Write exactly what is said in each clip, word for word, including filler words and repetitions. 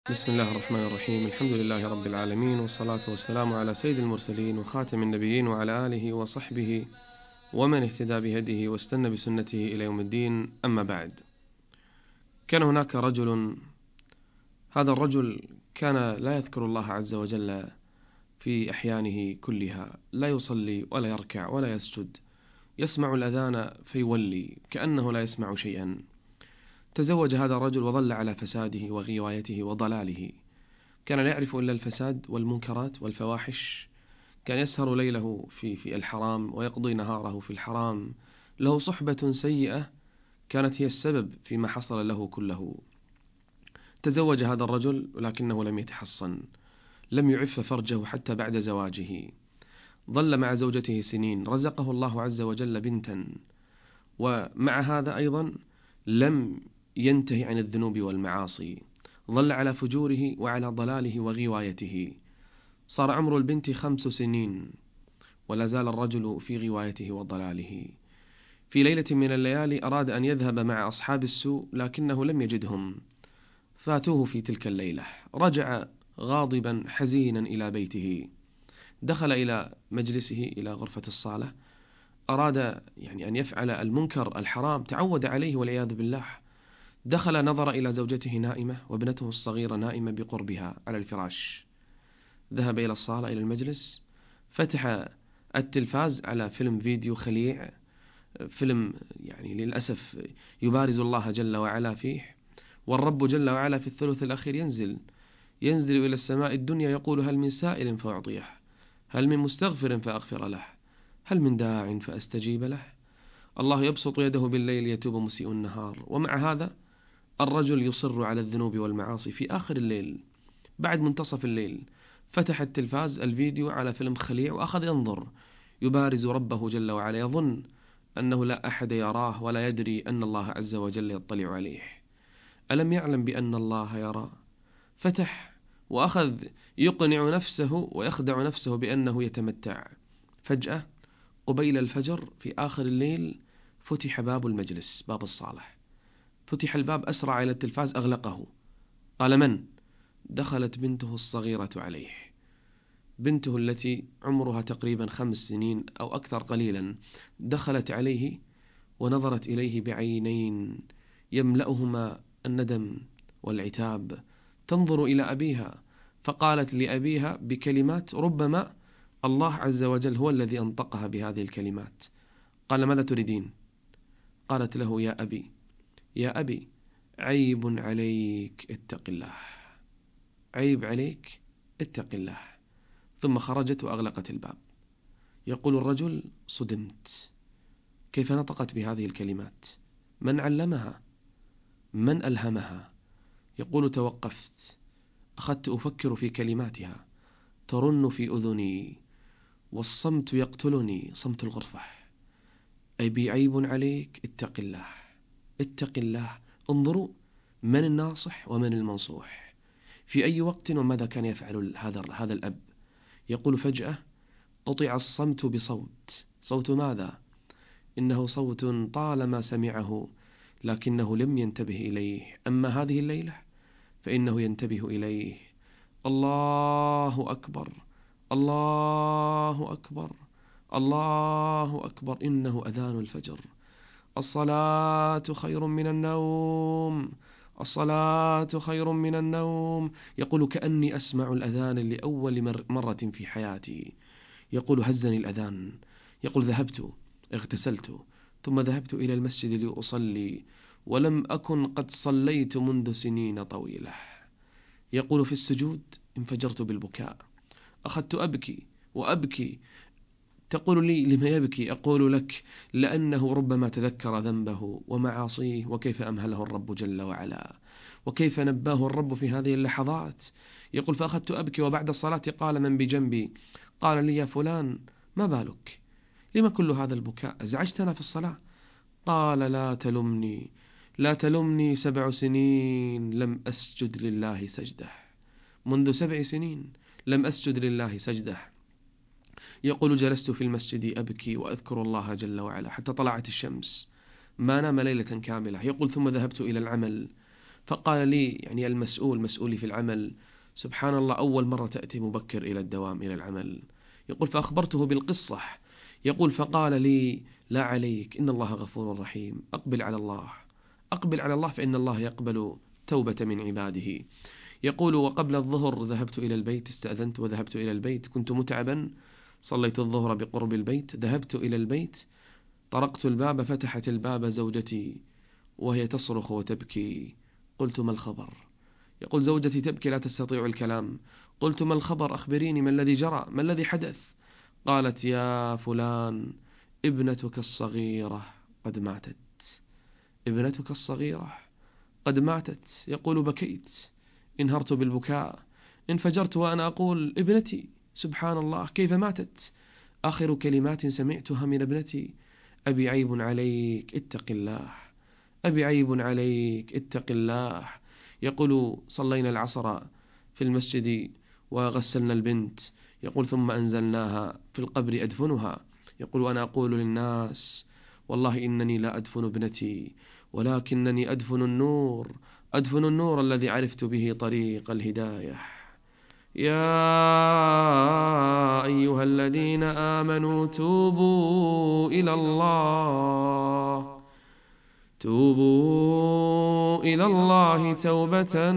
بسم الله الرحمن الرحيم. الحمد لله رب العالمين، والصلاة والسلام على سيد المرسلين وخاتم النبيين وعلى آله وصحبه ومن اهتدى بهديه واستنى بسنته إلى يوم الدين. أما بعد، كان هناك رجل، هذا الرجل كان لا يذكر الله عز وجل في أحيانه كلها، لا يصلي ولا يركع ولا يسجد، يسمع الأذان فيولي كأنه لا يسمع شيئا. تزوج هذا الرجل وظل على فساده وغوايته وضلاله، كان لا يعرف إلا الفساد والمنكرات والفواحش، كان يسهر ليله في في الحرام ويقضي نهاره في الحرام، له صحبة سيئة كانت هي السبب فيما حصل له كله. تزوج هذا الرجل ولكنه لم يتحصن، لم يعف فرجه حتى بعد زواجه، ظل مع زوجته سنين، رزقه الله عز وجل بنتا، ومع هذا أيضا لم ينتهي عن الذنوب والمعاصي، ظل على فجوره وعلى ضلاله وغوايته. صار عمر البنت خمس سنين ولا زال الرجل في غوايته وضلاله. في ليلة من الليالي أراد أن يذهب مع أصحاب السوء لكنه لم يجدهم، فاتوه في تلك الليلة. رجع غاضبا حزينا إلى بيته، دخل إلى مجلسه إلى غرفة الصالة، أراد يعني أن يفعل المنكر الحرام، تعود عليه والعياذ بالله. دخل نظر إلى زوجته نائمة وابنته الصغيرة نائمة بقربها على الفراش، ذهب إلى الصالة إلى المجلس، فتح التلفاز على فيلم فيديو خليع، فيلم يعني للأسف يبارز الله جل وعلا فيه، والرب جل وعلا في الثلث الأخير ينزل ينزل إلى السماء الدنيا يقول: هل من سائل فأعطيه، هل من مستغفر فأغفر له، هل من داع فأستجيب له. الله يبسط يده بالليل يتوب مسيء النهار، ومع هذا الرجل يصر على الذنوب والمعاصي. في آخر الليل بعد منتصف الليل فتح التلفاز الفيديو على فيلم خليع وأخذ ينظر، يبارز ربه جل وعلا، يظن أنه لا أحد يراه ولا يدري أن الله عز وجل يطلع عليه. ألم يعلم بأن الله يرى؟ فتح وأخذ يقنع نفسه ويخدع نفسه بأنه يتمتع. فجأة قبيل الفجر في آخر الليل فتح باب المجلس، باب الصالة، فتح الباب، أسرع إلى التلفاز أغلقه. قال: من؟ دخلت بنته الصغيرة عليه، بنته التي عمرها تقريبا خمس سنين أو أكثر قليلا، دخلت عليه ونظرت إليه بعينين يملأهما الندم والعتاب، تنظر إلى أبيها، فقالت لأبيها بكلمات ربما الله عز وجل هو الذي أنطقها بهذه الكلمات. قال: ماذا تريدين؟ قالت له: يا أبي يا أبي عيب عليك، اتق الله، عيب عليك، اتق الله. ثم خرجت وأغلقت الباب. يقول الرجل: صدمت، كيف نطقت بهذه الكلمات؟ من علمها؟ من ألهمها؟ يقول: توقفت، أخذت أفكر في كلماتها ترن في أذني، والصمت يقتلني، صمت الغرفة. أبي عيب عليك، اتق الله، اتق الله. انظروا من الناصح ومن المنصوح، في أي وقت وماذا كان يفعل هذا هذا الأب. يقول: فجأة قطع الصمت بصوت. صوت ماذا؟ إنه صوت طالما سمعه لكنه لم ينتبه إليه، أما هذه الليلة فإنه ينتبه إليه. الله أكبر، الله أكبر، الله أكبر، إنه أذان الفجر، الصلاة خير من النوم، الصلاة خير من النوم. يقول: كأني أسمع الأذان لأول مرة في حياتي. يقول: هزني الأذان. يقول: ذهبت اغتسلت ثم ذهبت إلى المسجد لأصلي، ولم أكن قد صليت منذ سنين طويلة. يقول: في السجود انفجرت بالبكاء، أخذت أبكي وأبكي. تقول لي: لما يبكي؟ أقول لك: لأنه ربما تذكر ذنبه ومعاصيه، وكيف أمهله الرب جل وعلا، وكيف نباه الرب في هذه اللحظات. يقول: فأخذت أبكي، وبعد الصلاة قال من بجنبي، قال لي: يا فلان، ما بالك؟ لما كل هذا البكاء؟ أزعجتنا في الصلاة؟ قال: لا تلمني، لا تلمني، سبع سنين لم أسجد لله سجدة، منذ سبع سنين لم أسجد لله سجدة. يقول: جلست في المسجد أبكي وأذكر الله جل وعلا حتى طلعت الشمس، ما نام ليلة كاملة. يقول: ثم ذهبت إلى العمل، فقال لي يعني المسؤول مسؤولي في العمل: سبحان الله، أول مرة تأتي مبكر إلى الدوام إلى العمل. يقول فأخبرته بالقصة. يقول فقال لي: لا عليك، إن الله غفور رحيم، أقبل على الله، أقبل على الله، فإن الله يقبل توبة من عباده. يقول وقبل الظهر ذهبت إلى البيت، استأذنت وذهبت إلى البيت، كنت متعبا، صليت الظهر بقرب البيت، ذهبت إلى البيت، طرقت الباب، فتحت الباب زوجتي وهي تصرخ وتبكي. قلت: ما الخبر؟ يقول زوجتي تبكي لا تستطيع الكلام. قلت: ما الخبر؟ أخبريني، ما الذي جرى؟ ما الذي حدث؟ قالت: يا فلان، ابنتك الصغيرة قد ماتت، ابنتك الصغيرة قد ماتت. يقول بكيت، انهرت بالبكاء، انفجرت وأنا أقول: ابنتي، سبحان الله، كيف ماتت؟ آخر كلمات سمعتها من ابنتي: أبي عيب عليك، اتق الله، أبي عيب عليك، اتق الله. يقول صلينا العصر في المسجد وغسلنا البنت. يقول ثم أنزلناها في القبر أدفنها. يقول وأنا أقول للناس: والله إنني لا أدفن ابنتي، ولكنني أدفن النور، أدفن النور الذي عرفت به طريق الهداية. يا أيها الذين آمنوا توبوا إلى الله، توبوا إلى الله توبة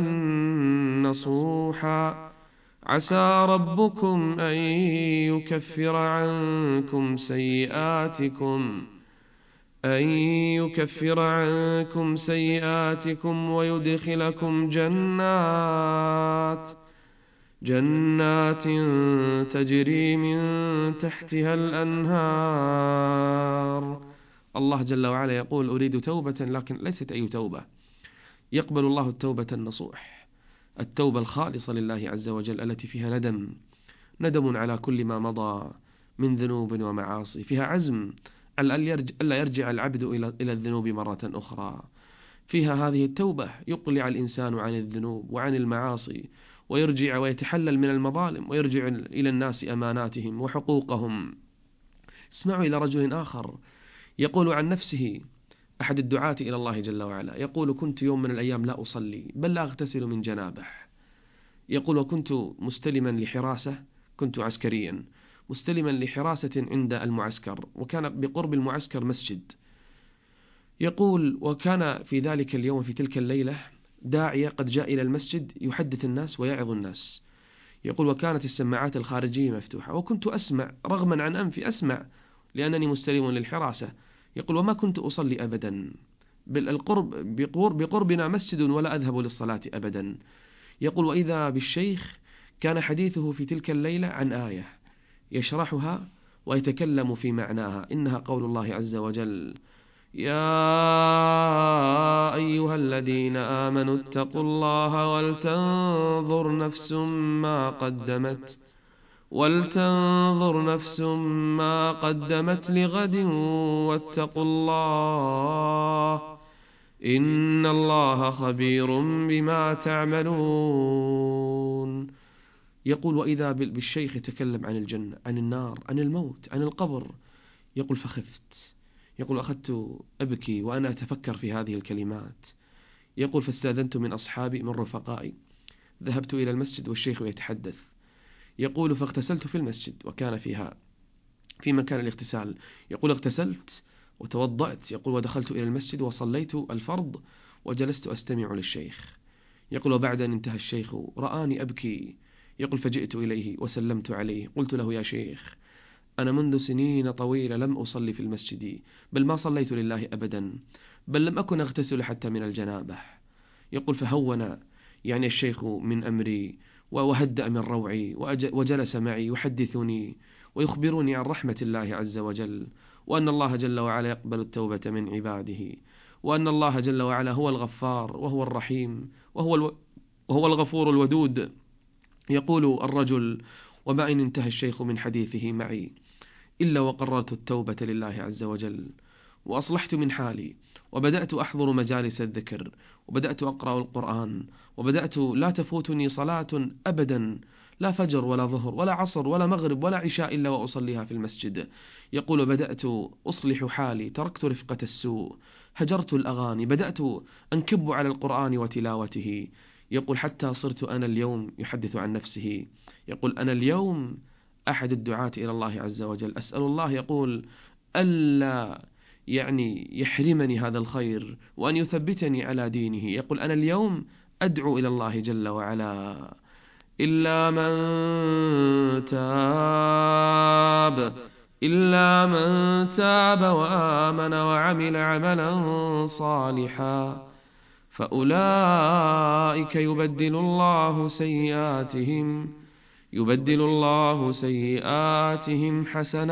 نصوحا، عسى ربكم أن يكفر عنكم سيئاتكم أن يكفر عنكم سيئاتكم ويدخلكم جنات جنات تجري من تحتها الأنهار. الله جل وعلا يقول: أريد توبة، لكن ليست أي توبة، يقبل الله التوبة النصوح، التوبة الخالصة لله عز وجل، التي فيها ندم، ندم على كل ما مضى من ذنوب ومعاصي، فيها عزم ألا يرجع العبد إلى الذنوب مرة أخرى. فيها هذه التوبة يقلع الإنسان عن الذنوب وعن المعاصي، ويرجع ويتحلل من المظالم، ويرجع إلى الناس أماناتهم وحقوقهم. اسمعوا إلى رجل آخر يقول عن نفسه، أحد الدعاة إلى الله جل وعلا، يقول: كنت يوم من الأيام لا أصلي، بل لا أغتسل من جنابه. يقول: وكنت مستلما لحراسة، كنت عسكريا مستلما لحراسة عند المعسكر، وكان بقرب المعسكر مسجد. يقول: وكان في ذلك اليوم في تلك الليلة داعية قد جاء إلى المسجد يحدث الناس ويعظ الناس. يقول: وكانت السماعات الخارجية مفتوحة، وكنت أسمع رغما عن أنفي، أسمع لأنني مستلم للحراسة. يقول: وما كنت أصلي أبدا، بالقرب بقربنا مسجد ولا أذهب للصلاة أبدا. يقول: وإذا بالشيخ كان حديثه في تلك الليلة عن آية يشرحها ويتكلم في معناها، إنها قول الله عز وجل: يا أيها الذين آمنوا اتقوا الله ولتنظر نفس ما قدمت ولتنظر نفس ما قدمت لغد واتقوا الله إن الله خبير بما تعملون. يقول: وإذا بالشيخ يتكلم عن الجنة، عن النار، عن الموت، عن القبر. يقول: فخفت. يقول: أخذت أبكي وأنا أتفكر في هذه الكلمات. يقول: فاستأذنت من أصحابي، من رفقائي، ذهبت إلى المسجد والشيخ يتحدث. يقول: فاغتسلت في المسجد، وكان فيها في مكان الاغتسال. يقول: اغتسلت وتوضأت. يقول: ودخلت إلى المسجد وصليت الفرض وجلست أستمع للشيخ. يقول: وبعد أن انتهى الشيخ رآني أبكي. يقول: فجئت إليه وسلمت عليه، قلت له: يا شيخ، أنا منذ سنين طويلة لم أصلي في المسجد، بل ما صليت لله أبدا، بل لم أكن أغتسل حتى من الجنابة. يقول: فهون يعني الشيخ من أمري وهدأ من روعي، وجلس معي يحدثني ويخبرني عن رحمة الله عز وجل، وأن الله جل وعلا يقبل التوبة من عباده، وأن الله جل وعلا هو الغفار وهو الرحيم وهو, الو... وهو الغفور الودود. يقول الرجل: وما إن انتهى الشيخ من حديثه معي إلا وقررت التوبة لله عز وجل، وأصلحت من حالي، وبدأت أحضر مجالس الذكر، وبدأت أقرأ القرآن، وبدأت لا تفوتني صلاة أبدا لا فجر ولا ظهر ولا عصر ولا مغرب ولا عشاء إلا وأصليها في المسجد. يقول بدأت أصلح حالي، تركت رفقة السوء، هجرت الأغاني، بدأت أنكب على القرآن وتلاوته. يقول حتى صرت أنا اليوم، يحدث عن نفسه، يقول أنا اليوم أحد الدعاة إلى الله عز وجل، أسأل الله يقول ألا يعني يحرمني هذا الخير وأن يثبتني على دينه. يقول أنا اليوم أدعو إلى الله جل وعلا إلا من تاب إلا من تاب وآمن وعمل عملا صالحا فأولئك يبدل الله سيئاتهم يبدل الله سيئاتهم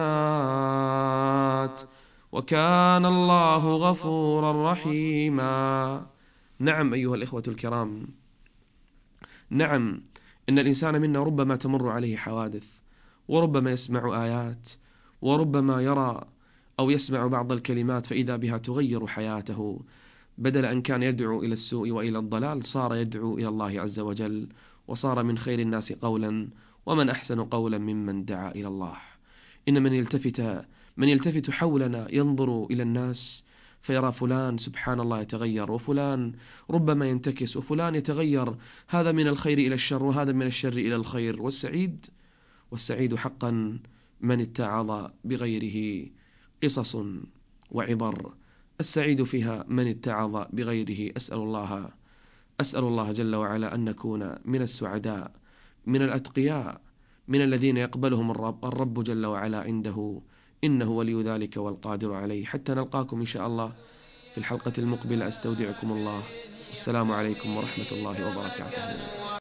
حسنات وكان الله غفورا رحيما. نعم أيها الإخوة الكرام، نعم إن الإنسان منا ربما تمر عليه حوادث، وربما يسمع آيات، وربما يرى أو يسمع بعض الكلمات فإذا بها تغير حياته، بدل أن كان يدعو إلى السوء وإلى الضلال صار يدعو إلى الله عز وجل، وصار من خير الناس قولا ومن أحسن قولا ممن دعا إلى الله. إن من يلتفت من يلتفت حولنا ينظر إلى الناس فيرى فلان سبحان الله يتغير، وفلان ربما ينتكس، وفلان يتغير، هذا من الخير إلى الشر وهذا من الشر إلى الخير. والسعيد والسعيد حقا من اتعظ بغيره قصص وعبر، السعيد فيها من اتعظ بغيره. أسأل الله أسأل الله جل وعلا أن نكون من السعداء، من الأتقياء، من الذين يقبلهم الرب, الرب جل وعلا عنده، إنه ولي ذلك والقادر عليه. حتى نلقاكم إن شاء الله في الحلقة المقبلة، أستودعكم الله، والسلام عليكم ورحمة الله وبركاته.